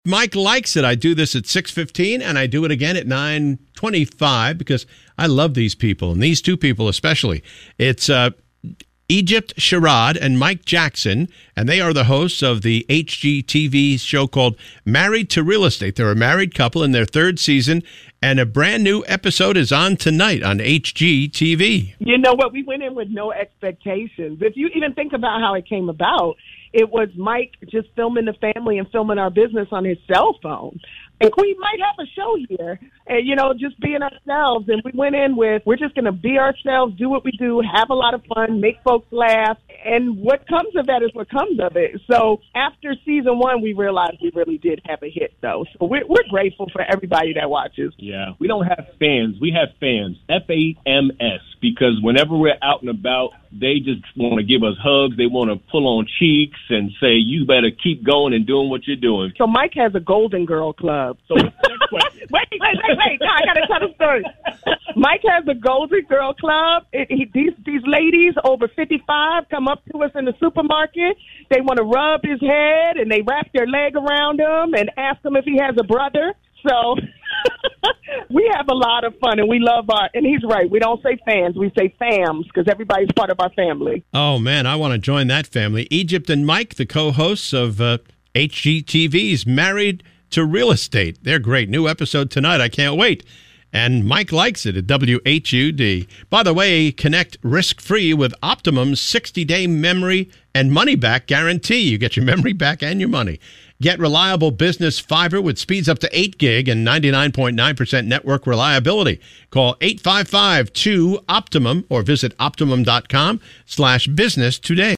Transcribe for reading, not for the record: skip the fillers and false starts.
Mike likes it. I do this at 6:15, and I do it again at 9:25 because I love these people, and these two people especially. It's Egypt Sherrod and Mike Jackson, and they are the hosts of the HGTV show called Married to Real Estate. They're a married couple in their third season, and a brand new episode is on tonight on HGTV. You know what? We went in with no expectations. If you even think about how it came about, it was Mike just filming the family and filming our business on his cell phone. And we might have a show here and, just being ourselves. And we went in with, we're just going to be ourselves, do what we do, have a lot of fun, make folks laugh. And what comes of that is what comes of it. So after season 1, we realized we really did have a hit, though. So we're grateful for everybody that watches. Yeah, we don't have fans. We have fans, FAMS, because whenever we're out and about, they just want to give us hugs. They want to pull on cheeks and say, you better keep going and doing what you're doing. So Mike has a Golden Girl Club. So next question. Wait. No, I got to tell the story. Mike has a Golden Girl Club. These ladies over 55 come up to us in the supermarket. They want to rub his head, and they wrap their leg around him and ask him if he has a brother. So we have a lot of fun, and we love and he's right. We don't say fans. We say fams because everybody's part of our family. Oh, man, I want to join that family. Egypt and Mike, the co-hosts of HGTV's Married to Real Estate. They're great. New episode tonight. I can't wait. And Mike likes it at WHUD. By the way, connect risk-free with Optimum's 60-day memory and money-back guarantee. You get your memory back and your money. Get reliable business fiber with speeds up to 8 gig and 99.9% network reliability. Call 855-2-OPTIMUM or visit Optimum.com/business today.